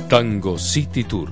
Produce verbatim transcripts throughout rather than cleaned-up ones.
Tango City Tour.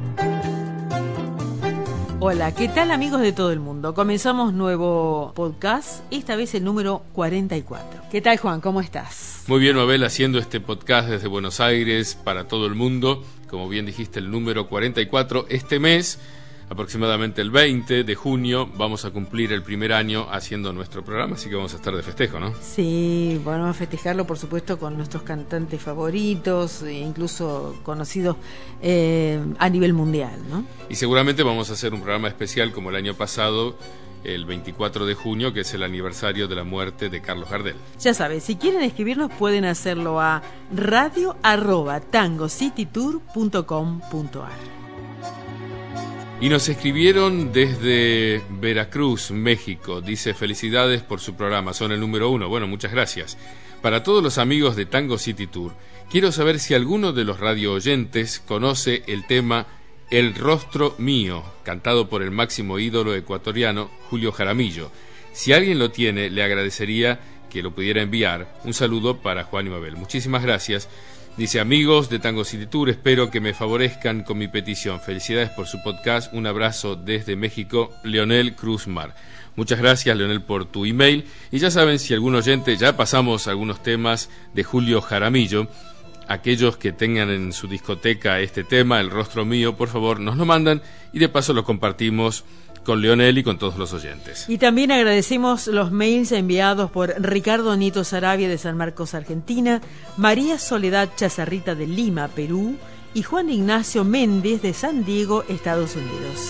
Hola, ¿qué tal amigos de todo el mundo? Comenzamos nuevo podcast, esta vez el número cuarenta y cuatro. ¿Qué tal, Juan? ¿Cómo estás? Muy bien, Mabel, haciendo este podcast desde Buenos Aires para todo el mundo. Como bien dijiste, el número cuarenta y cuatro. Este mes, aproximadamente el veinte de junio, vamos a cumplir el primer año haciendo nuestro programa, así que vamos a estar de festejo, ¿no? Sí, bueno, a festejarlo, por supuesto, con nuestros cantantes favoritos, incluso conocidos eh, a nivel mundial, ¿no? Y seguramente vamos a hacer un programa especial como el año pasado, el veinticuatro de junio, que es el aniversario de la muerte de Carlos Gardel. Ya sabes, si quieren escribirnos pueden hacerlo a radio arroba tango city tour punto com punto a r. Y nos escribieron desde Veracruz, México. Dice: felicidades por su programa, son el número uno. Bueno, muchas gracias. Para todos los amigos de Tango City Tour, quiero saber si alguno de los radio oyentes conoce el tema El Rostro Mío, cantado por el máximo ídolo ecuatoriano Julio Jaramillo. Si alguien lo tiene, le agradecería que lo pudiera enviar. Un saludo para Juan y Mabel. Muchísimas gracias. Dice: amigos de Tango City Tour, espero que me favorezcan con mi petición. Felicidades por su podcast. Un abrazo desde México, Leonel Cruzmar. Muchas gracias, Leonel, por tu email. Y ya saben, si algún oyente, ya pasamos algunos temas de Julio Jaramillo. Aquellos que tengan en su discoteca este tema, El Rostro Mío, por favor, nos lo mandan y de paso lo compartimos con Leonel y con todos los oyentes. Y también agradecemos los mails enviados por Ricardo Nito Sarabia de San Marcos, Argentina, María Soledad Chazarrita de Lima, Perú, y Juan Ignacio Méndez de San Diego, Estados Unidos.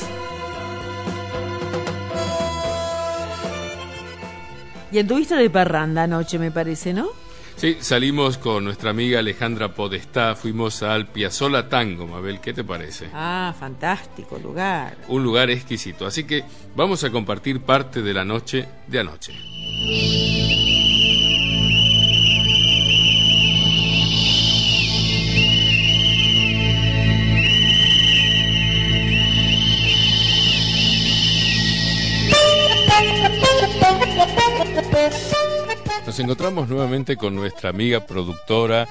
Y anduviste de parranda anoche, me parece, ¿no? Sí, salimos con nuestra amiga Alejandra Podestá, fuimos al Piazzolla Tango, Mabel, ¿qué te parece? Ah, fantástico lugar. Un lugar exquisito, así que vamos a compartir parte de la noche de anoche. Nos encontramos nuevamente con nuestra amiga productora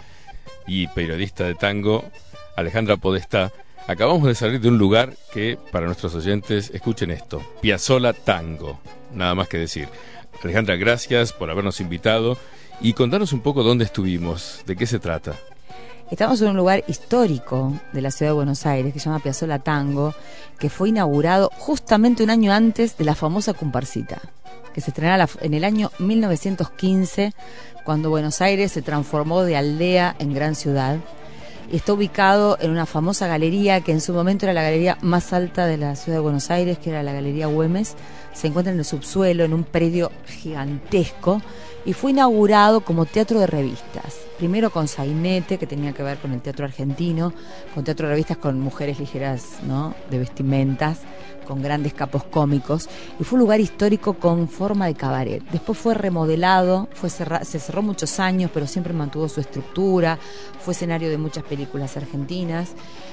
y periodista de tango, Alejandra Podestá. Acabamos de salir de un lugar que, para nuestros oyentes, escuchen esto: Piazzolla Tango. Nada más que decir. Alejandra, gracias por habernos invitado y contanos un poco dónde estuvimos, de qué se trata. Estamos en un lugar histórico de la ciudad de Buenos Aires que se llama Piazzolla Tango, que fue inaugurado justamente un año antes de la famosa comparsita, que se estrenara en el año mil novecientos quince, cuando Buenos Aires se transformó de aldea en gran ciudad. Y está ubicado en una famosa galería que en su momento era la galería más alta de la ciudad de Buenos Aires, que era la Galería Güemes. Se encuentra en el subsuelo, en un predio gigantesco, y fue inaugurado como teatro de revistas. Primero con sainete, que tenía que ver con el teatro argentino, con teatro de revistas con mujeres ligeras, ¿no?, de vestimentas, con grandes capos cómicos, y fue un lugar histórico con forma de cabaret. Después fue remodelado, fue cerra- se cerró muchos años, pero siempre mantuvo su estructura, fue escenario de muchas películas argentinas,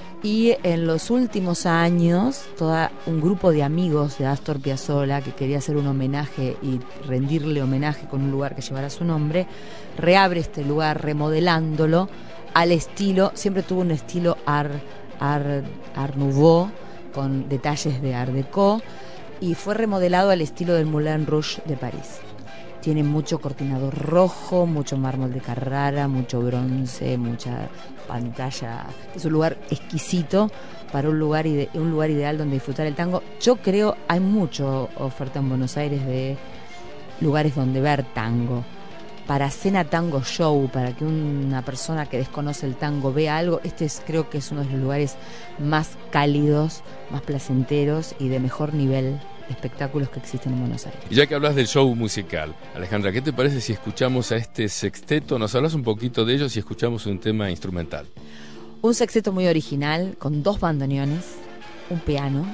y en los últimos años, todo un grupo de amigos de Astor Piazzolla, que quería hacer un homenaje y rendirle homenaje con un lugar que llevara su nombre, reabre este lugar remodelándolo al estilo, siempre tuvo un estilo art, art, art nouveau, con detalles de Art Deco, y fue remodelado al estilo del Moulin Rouge de París. Tiene mucho cortinador rojo, mucho mármol de Carrara, mucho bronce, mucha pantalla. Es un lugar exquisito para un lugar, ide- un lugar ideal donde disfrutar el tango. Yo creo hay mucha oferta en Buenos Aires de lugares donde ver tango. Para cena tango show, para que una persona que desconoce el tango vea algo, este es, creo que es uno de los lugares más cálidos, más placenteros y de mejor nivel de espectáculos que existen en Buenos Aires. Y ya que hablas del show musical, Alejandra, ¿qué te parece si escuchamos a este sexteto? Nos hablas un poquito de ellos y escuchamos un tema instrumental. Un sexteto muy original, con dos bandoneones, un piano,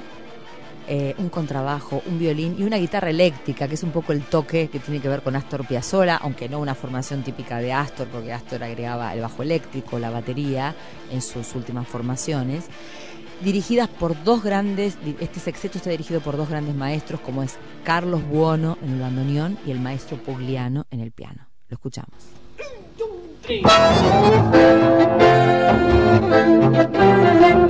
eh, un contrabajo, un violín y una guitarra eléctrica, que es un poco el toque que tiene que ver con Astor Piazzolla, aunque no una formación típica de Astor, porque Astor agregaba el bajo eléctrico, la batería en sus últimas formaciones. Dirigidas por dos grandes, este sexteto está dirigido por dos grandes maestros, como es Carlos Buono en el bandoneón y el maestro Pugliano en el piano. Lo escuchamos. Un, dos, tres.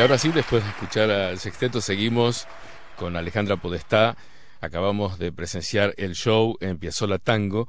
ahora sí, después de escuchar al sexteto, seguimos con Alejandra Podestá. Acabamos de presenciar el show en Piazzolla Tango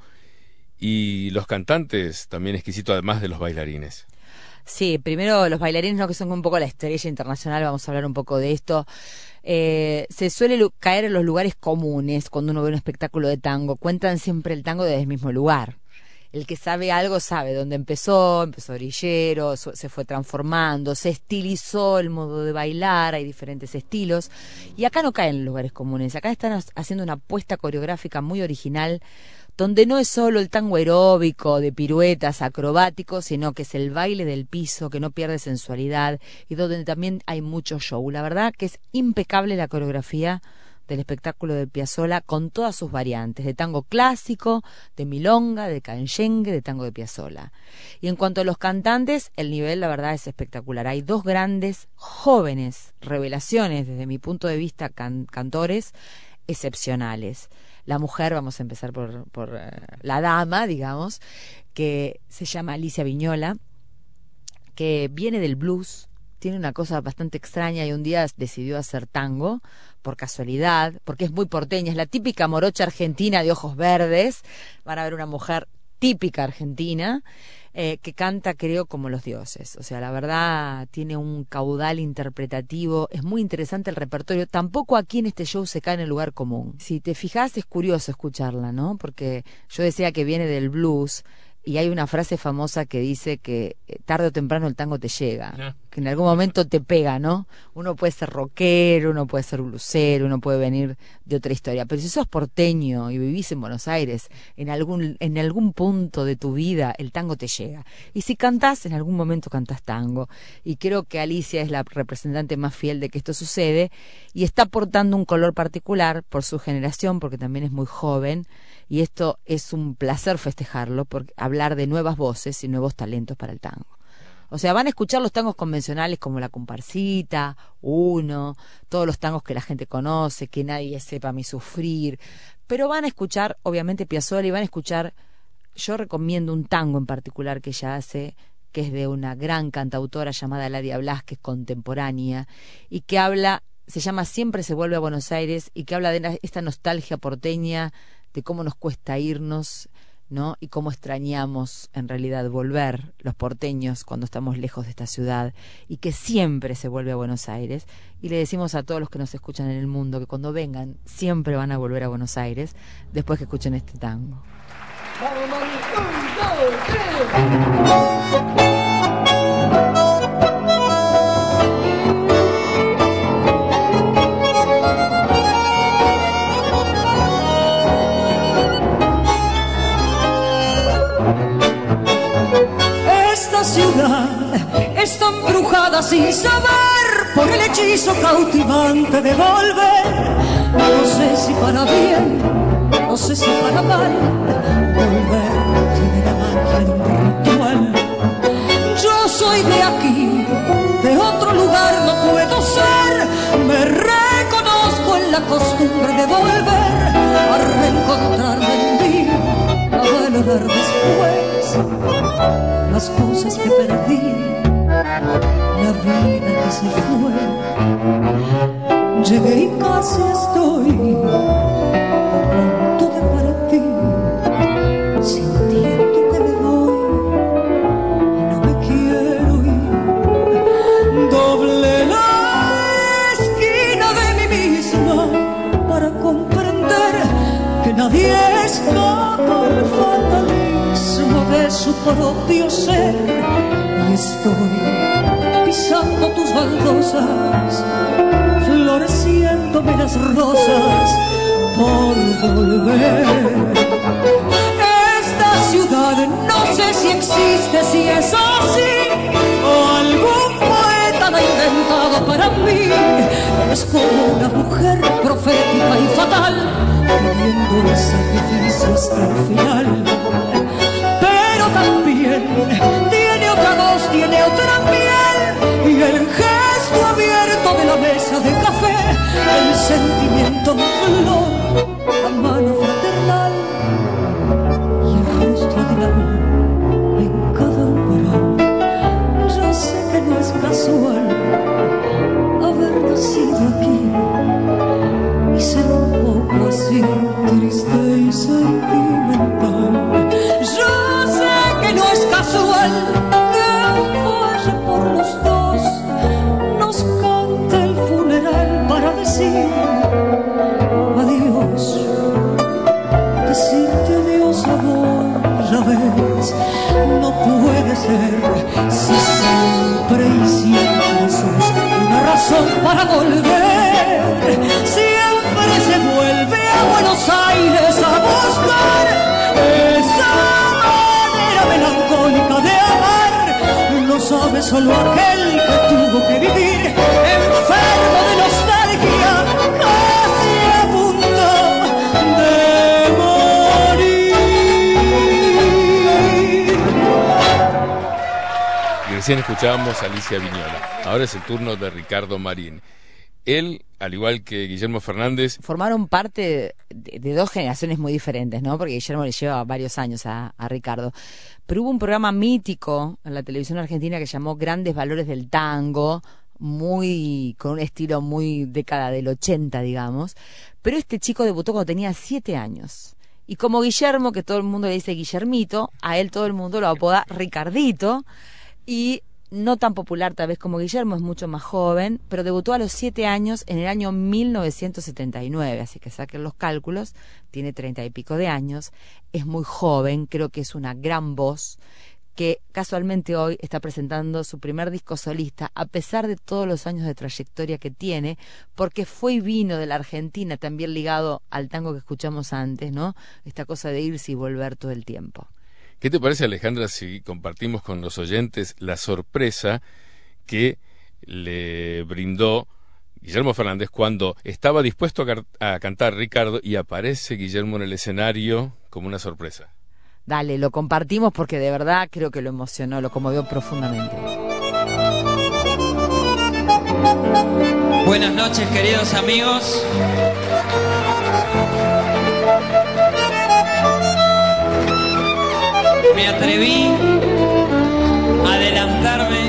y los cantantes también exquisitos, además de los bailarines. Sí, primero los bailarines, ¿no?, que son un poco la estrella internacional, vamos a hablar un poco de esto. Eh, se suele caer en los lugares comunes cuando uno ve un espectáculo de tango. Cuentan siempre el tango desde el mismo lugar. El que sabe algo sabe dónde empezó, empezó orillero, se fue transformando, se estilizó el modo de bailar, hay diferentes estilos. Y acá no caen en lugares comunes, acá están haciendo una apuesta coreográfica muy original, donde no es solo el tango aeróbico de piruetas acrobáticos, sino que es el baile del piso, que no pierde sensualidad, y donde también hay mucho show. La verdad que es impecable la coreografía del espectáculo de Piazzolla, con todas sus variantes, de tango clásico, de milonga, de canyengue, de tango de Piazzolla. Y en cuanto a los cantantes, el nivel, la verdad, es espectacular. Hay dos grandes, jóvenes, revelaciones, desde mi punto de vista, can cantores excepcionales. La mujer, vamos a empezar por, por uh, la dama, digamos, que se llama Alicia Vignola, que viene del blues, tiene una cosa bastante extraña y un día decidió hacer tango por casualidad, porque es muy porteña, es la típica morocha argentina de ojos verdes. Van a ver una mujer típica argentina eh, que canta, creo, como los dioses. O sea, la verdad tiene un caudal interpretativo, es muy interesante el repertorio. Tampoco aquí en este show se cae en el lugar común. Si te fijas, es curioso escucharla, ¿no? Porque yo decía que viene del blues. Y hay una frase famosa que dice que tarde o temprano el tango te llega, yeah. que en algún momento te pega, ¿no? Uno puede ser rockero, uno puede ser blusero, uno puede venir de otra historia, pero si sos porteño y vivís en Buenos Aires, en algún en algún punto de tu vida el tango te llega. Y si cantás, en algún momento cantás tango. Y creo que Alicia es la representante más fiel de que esto sucede y está aportando un color particular por su generación, porque también es muy joven. Y esto es un placer festejarlo, porque hablar de nuevas voces y nuevos talentos para el tango. O sea, van a escuchar los tangos convencionales como La Comparsita, Uno, todos los tangos que la gente conoce, Que Nadie Sepa Mi Sufrir, pero van a escuchar, obviamente, Piazzolla, y van a escuchar, yo recomiendo un tango en particular que ella hace, que es de una gran cantautora llamada Ladia Blas, que es contemporánea, y que habla, se llama Siempre se vuelve a Buenos Aires, y que habla de esta nostalgia porteña, de cómo nos cuesta irnos, ¿no? Y cómo extrañamos en realidad volver los porteños cuando estamos lejos de esta ciudad, y que siempre se vuelve a Buenos Aires. Y le decimos a todos los que nos escuchan en el mundo que cuando vengan siempre van a volver a Buenos Aires después que escuchen este tango. ¡Vamos, mami! ¡Un, dos, tres! Ciudad está embrujada sin saber por el hechizo cautivante de volver. No sé si para bien, no sé si para mal, volver tiene la magia de un ritual. Yo soy de aquí, de otro lugar no puedo ser. Me reconozco en la costumbre de volver a reencontrarme en mí, a valorar después las cosas que perdí, la vida que se fue. Llegué y casi estoy a punto de partir, sintiendo que me voy y no me quiero ir. Doblé la esquina de mí misma para comprender que nadie escapa al fatalismo de su propio ser, y estoy pisando tus baldosas, floreciéndome las rosas por volver. Esta ciudad no sé si existe, si es así, o algún poeta la ha inventado para mí. Es como una mujer profética y fatal, pidiendo el sacrificio hasta el final. También tiene otra voz, tiene otra piel, y el gesto abierto de la mesa de café, el sentimiento en flor, la mano fraternal y el rostro del amor en cada umbral. Yo sé que no es casual funeral que vaya por los dos, nos cante el funeral para decir adiós, decirte adiós a vos, ya ves, no puede ser, si siempre y siempre sos una razón para volver, siempre se vuelve a Buenos Aires a buscar esa manera melancólica de amar, lo sabe solo aquel que tuvo que vivir enfermo de nostalgia, casi a punto de morir. Y recién escuchábamos a Alicia Viñola. Ahora es el turno de Ricardo Marín. Él, al igual que Guillermo Fernández, formaron parte de, de dos generaciones muy diferentes, ¿no? Porque Guillermo le lleva varios años a, a Ricardo. Pero hubo un programa mítico en la televisión argentina que llamó Grandes Valores del Tango, muy con un estilo muy década del ochenta, digamos. Pero este chico debutó cuando tenía siete años. Y como Guillermo, que todo el mundo le dice Guillermito, a él todo el mundo lo apoda Ricardito. Y no tan popular tal vez como Guillermo, es mucho más joven, pero debutó a los siete años en el año mil novecientos setenta y nueve, así que saquen los cálculos, tiene treinta y pico de años, es muy joven, creo que es una gran voz, que casualmente hoy está presentando su primer disco solista, a pesar de todos los años de trayectoria que tiene, porque fue y vino de la Argentina, también ligado al tango que escuchamos antes, ¿no? Esta cosa de irse y volver todo el tiempo. ¿qué te parece, Alejandra, si compartimos con los oyentes la sorpresa que le brindó Guillermo Fernández cuando estaba dispuesto a, car- a cantar Ricardo y aparece Guillermo en el escenario como una sorpresa? Dale, lo compartimos porque de verdad creo que lo emocionó, lo conmovió profundamente. Buenas noches, queridos amigos. Me atreví a adelantarme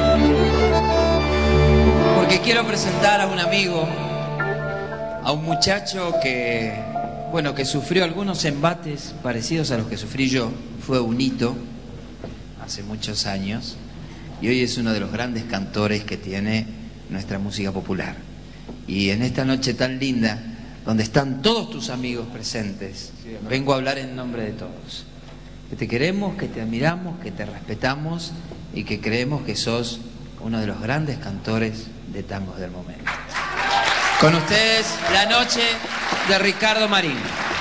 porque quiero presentar a un amigo, a un muchacho que, bueno, que sufrió algunos embates parecidos a los que sufrí yo. Fue un hito hace muchos años y hoy es uno de los grandes cantores que tiene nuestra música popular. Y en esta noche tan linda, donde están todos tus amigos presentes, vengo a hablar en nombre de todos. Que te queremos, que te admiramos, que te respetamos y que creemos que sos uno de los grandes cantores de tangos del momento. Con ustedes, la noche de Ricardo Marín.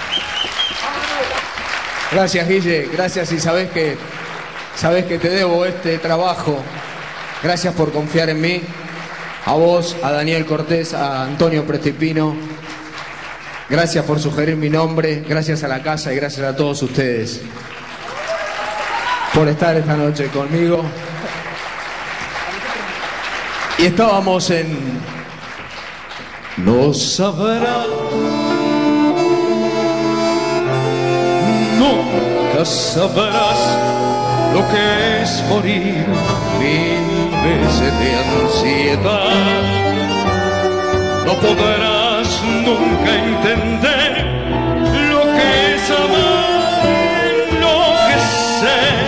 Gracias, Guille, gracias, y sabés que, sabés que te debo este trabajo. Gracias por confiar en mí. A vos, a Daniel Cortés, a Antonio Prestipino. Gracias por sugerir mi nombre, gracias a la casa y gracias a todos ustedes por estar esta noche conmigo. Y estábamos en No sabrás, nunca sabrás lo que es morir mil veces de ansiedad. No podrás nunca entender lo que es amar, enloquecer.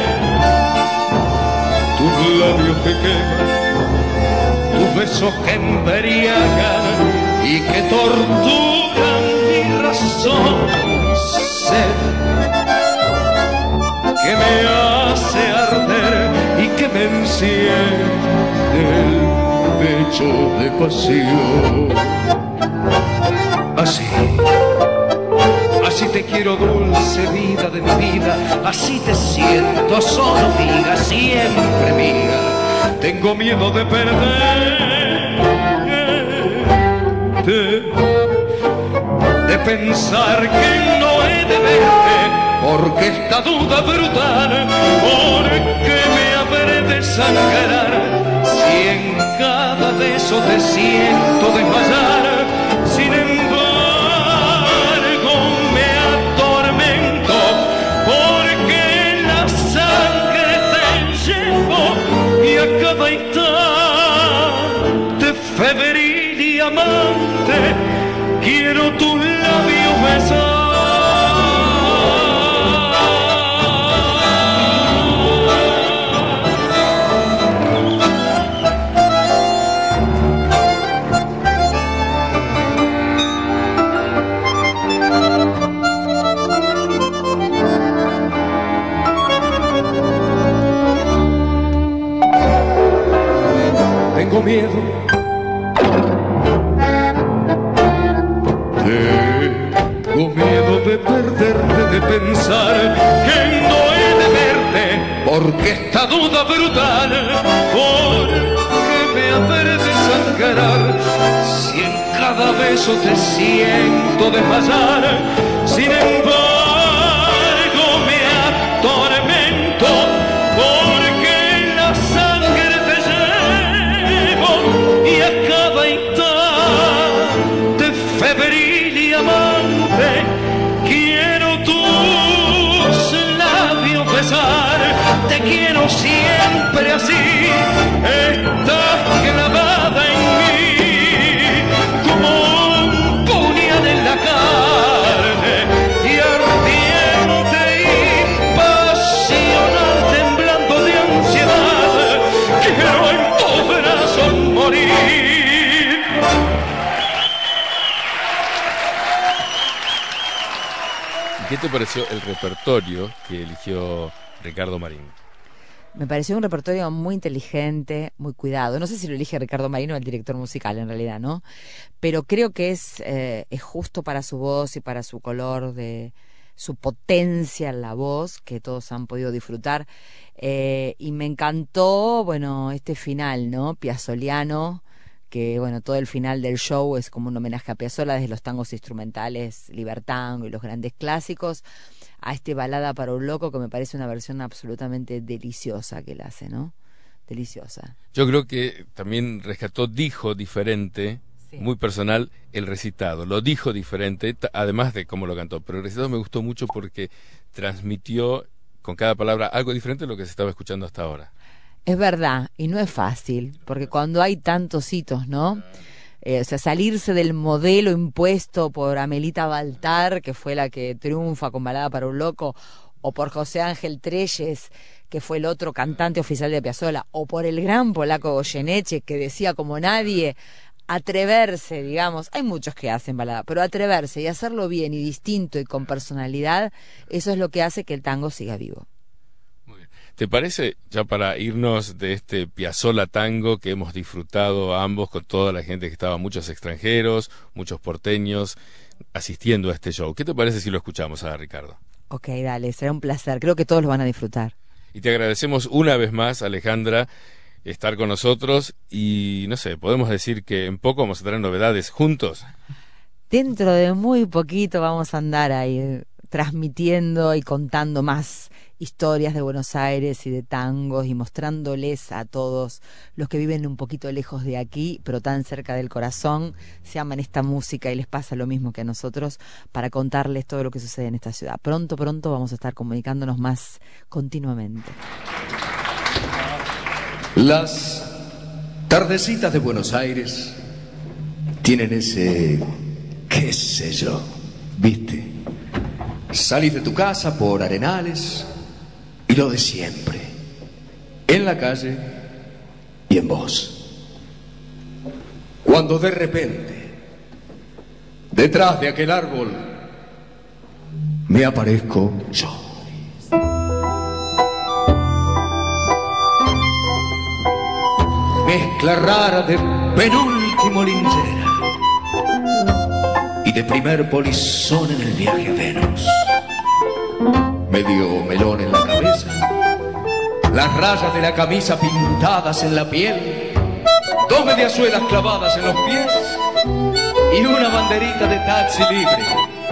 Tus labios que queman, tus besos que embriagan y que torturan mi razón. Sed que me hace arder y que me enciende el pecho de pasión. Así, así te quiero, dulce vida de mi vida, así te siento, solo amiga, siempre amiga. Tengo miedo de perderte, de pensar que no he de verte, porque esta duda brutal, porque me habré de sangrar, si en cada beso te siento desmayar. Sin embargo me atormento, porque en la sangre te llevo y a cada instante febril y amante quiero tus labios besar. tengo miedo. Tengo miedo de perderte, de pensar que no he de verte, porque esta duda brutal, porque me ha de desancarar, si en cada beso te siento desmayar, sin embargo me atormento, porque en la sangre te llevo y a cada instante febril y amante quiero tus labios besar, te quiero siempre así, estás clavada en mí como un puñal en la carne y ardiente y pasional, temblando de ansiedad, quiero en tus brazos morir. ¿Qué te pareció el repertorio que eligió Ricardo Marín? Me pareció un repertorio muy inteligente, muy cuidado. No sé si lo elige Ricardo Marín o el director musical, en realidad, ¿no? Pero creo que es, eh, es justo para su voz y para su color, de su potencia en la voz, que todos han podido disfrutar. Eh, y me encantó, bueno, este final, ¿no? Piazzoliano, que, bueno, todo el final del show es como un homenaje a Piazzolla, desde los tangos instrumentales, Libertango y los grandes clásicos, a este Balada para un loco, que me parece una versión absolutamente deliciosa que él hace, ¿no? Deliciosa. Yo creo que también rescató, dijo diferente, sí, muy personal, el recitado. Lo dijo diferente, además de cómo lo cantó. Pero el recitado me gustó mucho porque transmitió con cada palabra algo diferente de lo que se estaba escuchando hasta ahora. Es verdad, y no es fácil, porque cuando hay tantos hitos, ¿no? Eh, o sea, salirse del modelo impuesto por Amelita Baltar, que fue la que triunfa con Balada para un loco, o por José Ángel Trelles, que fue el otro cantante oficial de Piazzolla, o por el gran polaco Goyeneche, que decía como nadie, atreverse, digamos, hay muchos que hacen balada, pero atreverse y hacerlo bien y distinto y con personalidad, eso es lo que hace que el tango siga vivo. ¿Te parece, ya para irnos de este Piazzolla tango que hemos disfrutado ambos con toda la gente que estaba, muchos extranjeros, muchos porteños, asistiendo a este show? ¿Qué te parece si lo escuchamos a Ricardo? Ok, dale, será un placer, creo que todos lo van a disfrutar. Y te agradecemos una vez más, Alejandra, estar con nosotros y, no sé, podemos decir que en poco vamos a tener novedades juntos. Dentro de muy poquito vamos a andar ahí transmitiendo y contando más historias de Buenos Aires y de tangos y mostrándoles a todos los que viven un poquito lejos de aquí, pero tan cerca del corazón, se aman esta música y les pasa lo mismo que a nosotros, para contarles todo lo que sucede en esta ciudad. Pronto, pronto vamos a estar comunicándonos más continuamente. Las tardecitas de Buenos Aires tienen ese, qué sé yo, ¿viste? Salís de tu casa por Arenales y lo de siempre, en la calle y en vos. Cuando de repente, detrás de aquel árbol, me aparezco yo. Mezcla rara de penúltimo linchera y de primer polizón en el viaje a Venus. Medio melón en la cabeza, las rayas de la camisa pintadas en la piel, dos mediasuelas clavadas en los pies y una banderita de taxi libre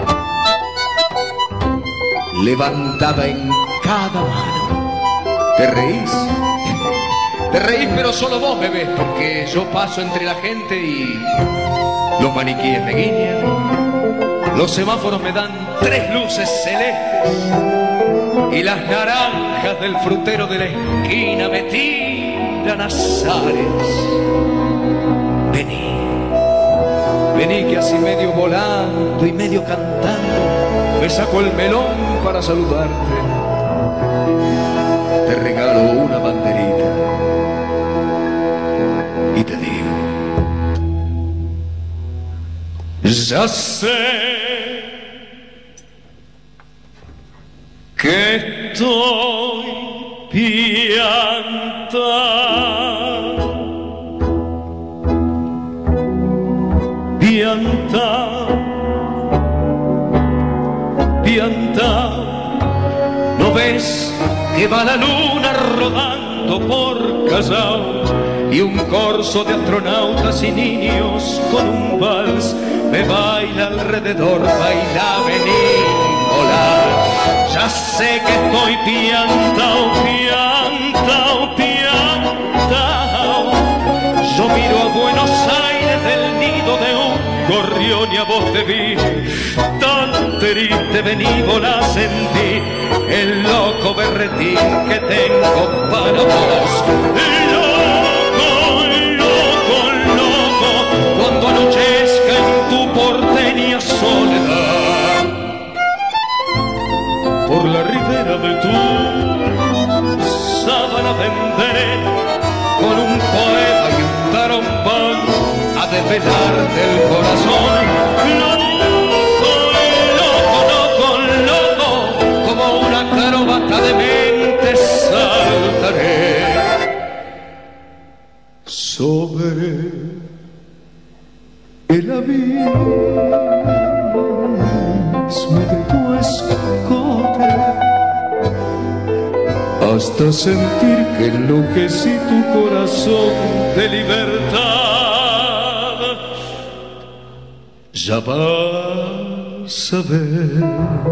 levantada en cada mano. ¿Te reís? Te reís, pero solo vos me ves, porque yo paso entre la gente y los maniquíes me guiñan, los semáforos me dan tres luces celestes y las naranjas del frutero de la esquina me tiran azares. Vení, vení que así medio volando y medio cantando me saco el melón para saludarte. Te regalo una banderita y te digo: ya sé que estoy piantado que va la luna rodando por Callao, y un corso de astronautas y niños con un vals me baila alrededor, baila, vení, hola. Ya sé que estoy piantao, piantao, piantao. Yo miro a Buenos Aires del nido de un gorrión y a vos te vi tan triste, vení, volá, sentí el loco berretín que tengo para vos. Loco, loco, loco, cuando anochezca en tu porteña soledad, por la ribera de tu sábana vendré con un poema y un tarombán a desvelarte el corazón. Loco, loco, loco, loco, como una carobata de mente saltaré sobre el abismo de tu escote, hasta sentir que enloquecí tu corazón de libertad. Ya vas a ver.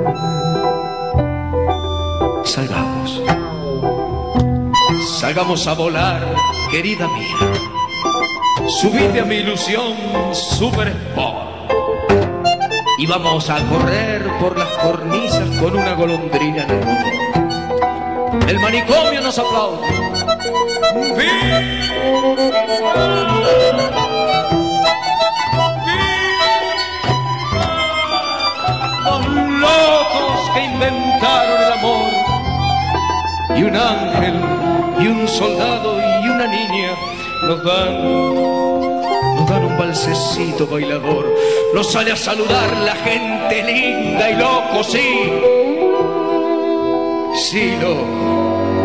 Salgamos, salgamos a volar, querida mía. Subite a mi ilusión Super Sport y vamos a correr por las cornisas con una golondrina en el motor. El manicomio nos aplaude. Los locos que inventaron el amor, y un ángel y un soldado y una niña nos dan, nos dan un balsecito bailador. Nos sale a saludar la gente linda y loco, sí, sí, loco,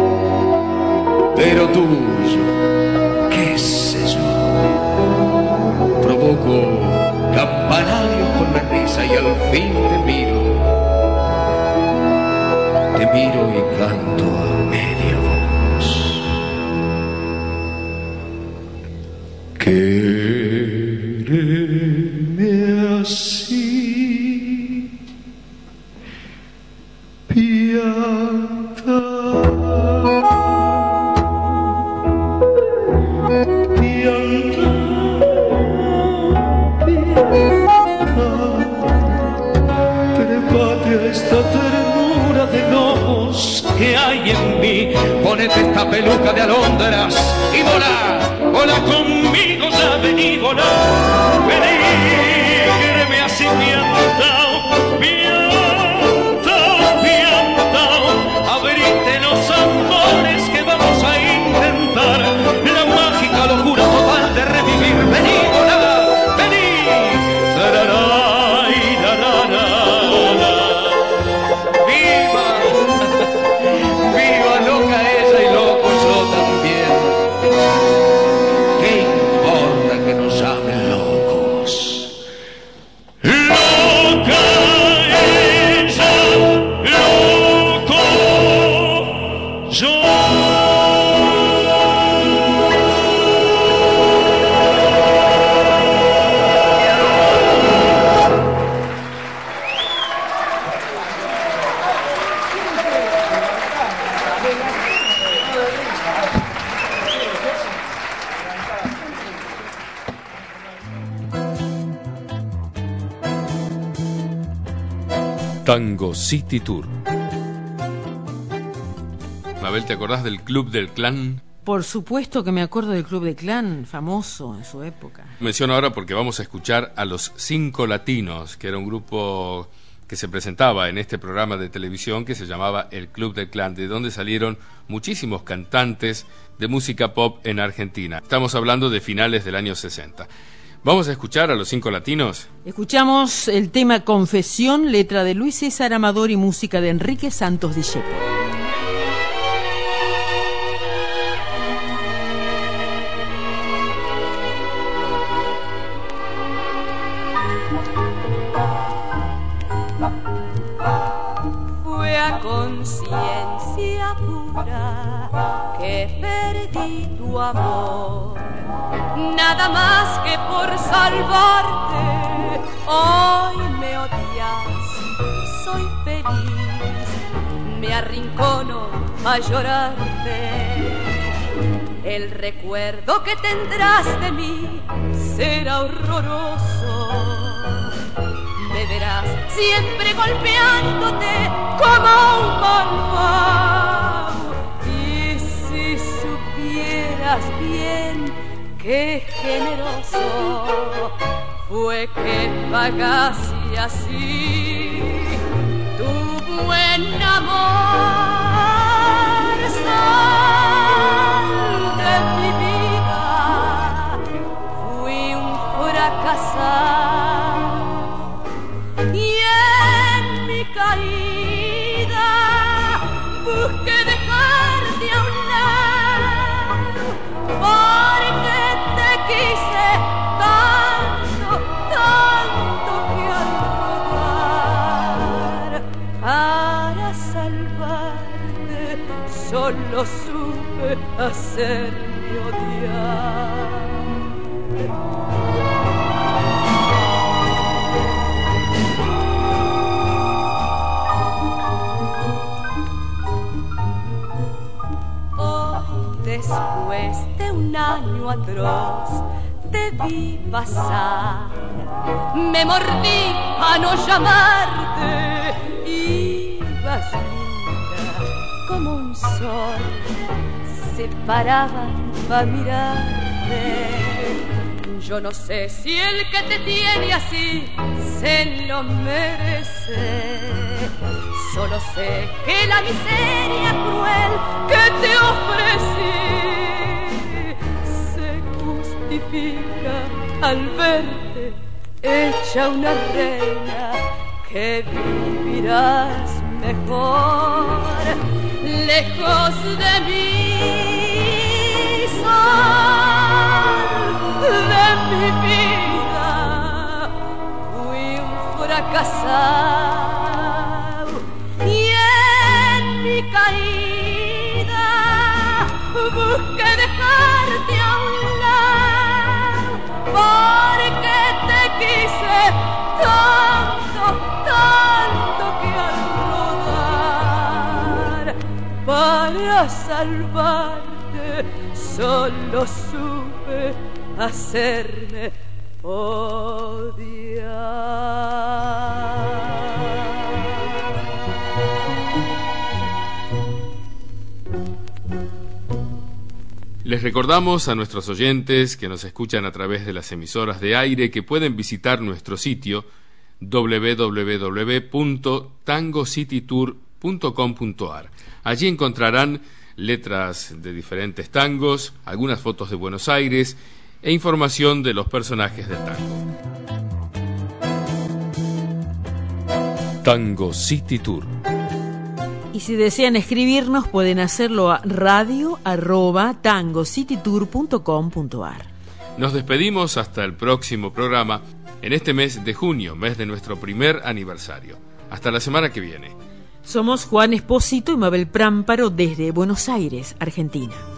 pero tuyo, qué sé yo. Provoco campanarios con la risa y al fin te miro, te miro y canto a media voz. Quéreme así, pianta, pianta, pianta, trépate a esta ternura de lobos que hay en mí, ponete esta peluca de alondras y volá, volá conmigo, ya vení, volá, vení, quéreme así, piantao, piantao, piantao, abrite los amores que vamos a intentar, la mágica locura total de revivir, vení, volá, vení, tararay, tararara, viva, viva loca ella y loco yo también. ¿Qué importa que nos llamen locos? Loca ella, loco yo. Tango City Tour. Mabel, ¿te acordás del Club del Clan? Por supuesto que me acuerdo del Club del Clan, famoso en su época. Menciono ahora porque vamos a escuchar a los Cinco Latinos, que era un grupo que se presentaba en este programa de televisión que se llamaba El Club del Clan, de donde salieron muchísimos cantantes de música pop en Argentina. Estamos hablando de finales del año sesenta. ¿Vamos a escuchar a los Cinco Latinos? Escuchamos el tema Confesión, letra de Luis César Amador y música de Enrique Santos Discépolo. Fue a conciencia pura que perdí tu amor, nada más que por salvarte, hoy me odias, soy feliz, me arrincono a llorarte. El recuerdo que tendrás de mí será horroroso. Me verás siempre golpeándote como un malvado. Y si supieras bien qué generoso fue que pagase así tu buen amor. Sal de mi vida, fui un fracasado y en mi caída busqué dejarte a un lado, porque te quise tanto, tanto que al rodar para salvarte solo supe hacerme odiar. Después de un año atroz te vi pasar, me mordí a no llamarte, ibas linda como un sol, se paraban para mirarte. Yo no sé si el que te tiene así se lo merece. Solo sé que la miseria cruel que te ofrecí se justifica al verte hecha una reina, que vivirás mejor lejos de mí. Sol de mi vida, fui un fracasado y en mi caída busqué dejarte a un lado, porque te quise tanto, tanto que al rodar para salvarte solo supe hacerme odiar. Les recordamos a nuestros oyentes que nos escuchan a través de las emisoras de aire que pueden visitar nuestro sitio doble u doble u doble u punto tango city tour punto com punto a r. Allí encontrarán letras de diferentes tangos, algunas fotos de Buenos Aires e información de los personajes del tango. Tango City Tour. Y si desean escribirnos pueden hacerlo a radio arroba tango city tour punto com punto a r. Nos despedimos hasta el próximo programa en este mes de junio, mes de nuestro primer aniversario. Hasta la semana que viene. Somos Juan Espósito y Mabel Prámparo desde Buenos Aires, Argentina.